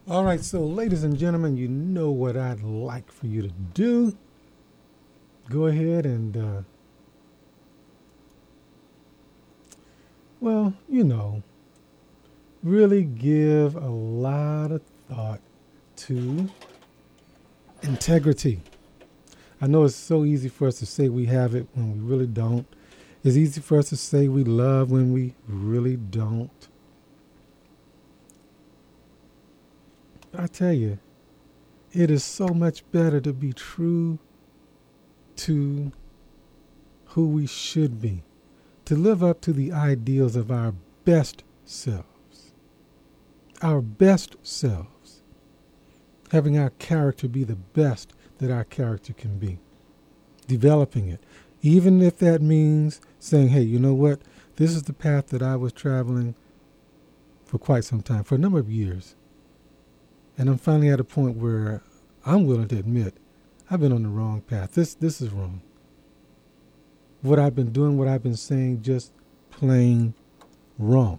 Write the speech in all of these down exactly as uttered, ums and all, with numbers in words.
All right, so ladies and gentlemen, you know what I'd like for you to do. Go ahead and, uh, well, you know, really give a lot of thought to integrity. I know it's so easy for us to say we have it when we really don't. It's easy for us to say we love when we really don't. I tell you, it is so much better to be true to who we should be, to live up to the ideals of our best selves, our best selves, having our character be the best that our character can be, developing it, even if that means saying, hey, you know what, this is the path that I was traveling for quite some time, for a number of years. And I'm finally at a point where I'm willing to admit I've been on the wrong path. This this is wrong. What I've been doing, what I've been saying, just plain wrong.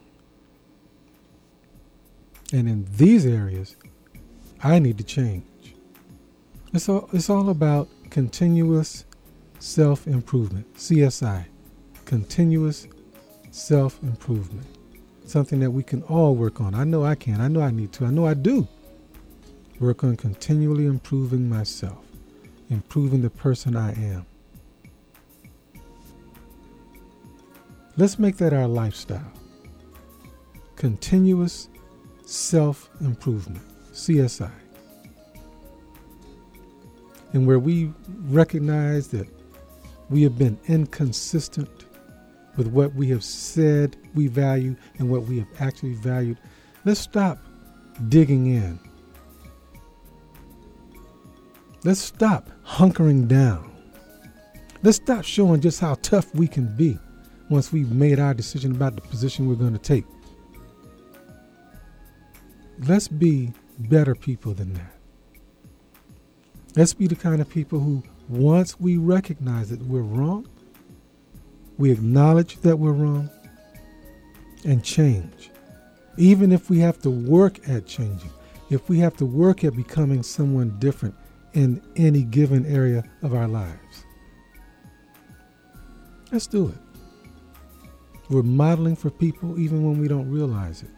And in these areas, I need to change. It's all, it's all about continuous self-improvement, C S I, continuous self-improvement, something that we can all work on. I know I can. I know I need to. I know I do. Work on continually improving myself, improving the person I am. Let's make that our lifestyle. Continuous self-improvement, C S I. And where we recognize that we have been inconsistent with what we have said we value and what we have actually valued, let's stop digging in. Let's stop hunkering down. Let's stop showing just how tough we can be once we've made our decision about the position we're going to take. Let's be better people than that. Let's be the kind of people who, once we recognize that we're wrong, we acknowledge that we're wrong and change. Even if we have to work at changing, if we have to work at becoming someone different in any given area of our lives. Let's do it. We're modeling for people even when we don't realize it.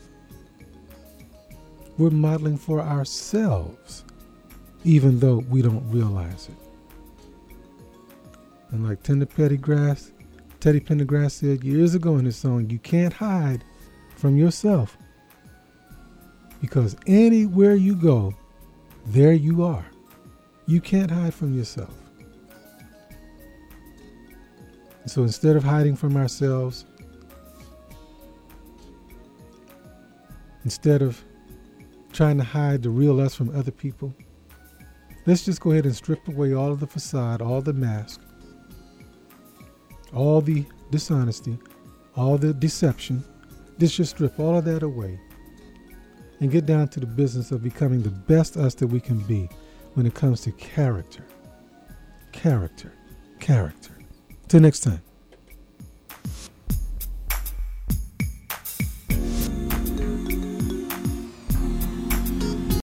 We're modeling for ourselves even though we don't realize it. And like Teddy Pendergrass, Teddy Pendergrass said years ago in his song, you can't hide from yourself because anywhere you go, there you are. You can't hide from yourself. So instead of hiding from ourselves, instead of trying to hide the real us from other people, let's just go ahead and strip away all of the facade, all the mask, all the dishonesty, all the deception. Let's just strip all of that away and get down to the business of becoming the best us that we can be when it comes to character. Character. Character. Till next time.